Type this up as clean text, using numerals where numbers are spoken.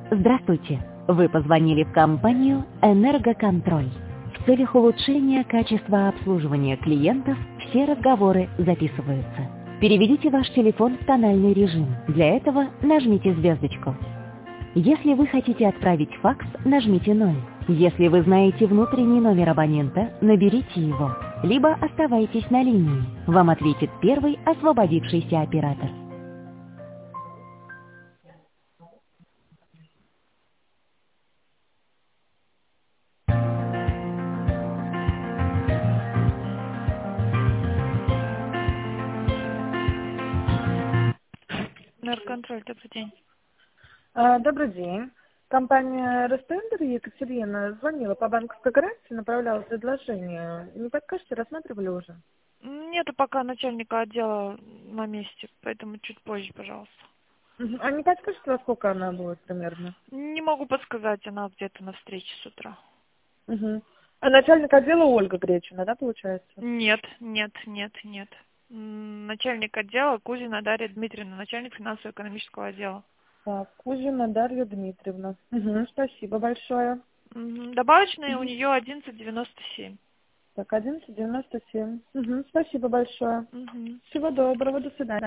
Здравствуйте! Вы позвонили в компанию «Энергоконтроль». В целях улучшения качества обслуживания клиентов все разговоры записываются. Переведите ваш телефон в тональный режим. Для этого нажмите звездочку. Если вы хотите отправить факс, нажмите 0. Если вы знаете внутренний номер абонента, наберите его. Либо оставайтесь на линии. Вам ответит первый освободившийся оператор. Энергоконтроль, добрый день. Добрый день. Компания «Ростендер» Екатерина звонила по банковской гарантии, направляла предложение. Не подскажете, рассматривали уже? Нету пока начальника отдела на месте, поэтому чуть позже, пожалуйста. А не подскажете, во сколько она будет примерно? Не могу подсказать, она где-то на встрече с утра. А начальник отдела Ольга Гречина, да, получается? Нет. Начальник отдела Кузина Дарья Дмитриевна, начальник финансово-экономического отдела. Так, Кузина Дарья Дмитриевна. Спасибо большое. Добавочные у нее 11,97. Так, 11,97. Спасибо большое. Всего доброго, до свидания.